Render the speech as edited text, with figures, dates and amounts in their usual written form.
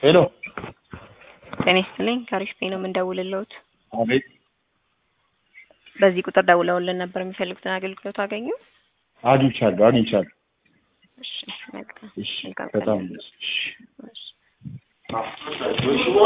ሄሎ ጤና ይስጥልኝ ካሪሽ ነው የምንደውልልዎት። አቤት። በዚህ ቁጥር ደውለውልን ነበር የሚፈልጉትን አገልግሎት አገኙ? አግኝቻለሁ። እሺ መልካም። በጣም እሺ